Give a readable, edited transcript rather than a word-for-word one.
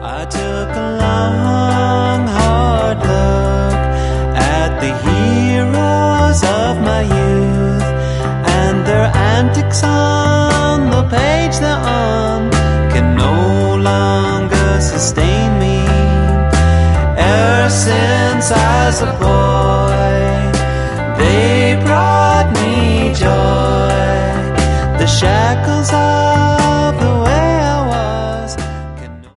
I took a long, hard look at the heroes of my youth, and their antics on the page they're on can no longer sustain me. Ever since I was a boy,